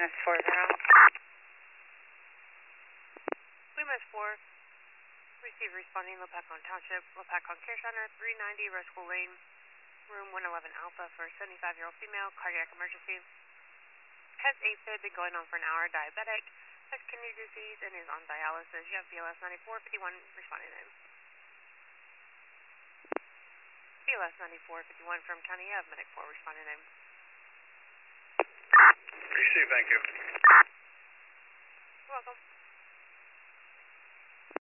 Loomis 40. Loomis 4, receive responding Lopakon Township, Lopakon Care Center, 390 Red School Lane, room 111 Alpha for 75-year-old female, cardiac emergency. Has AFib, been going on for an hour, diabetic, has kidney disease, and is on dialysis. You have BLS 9451 responding name. BLS 9451 from County Ave, Medic 4 responding name. Receive, thank you. You're welcome.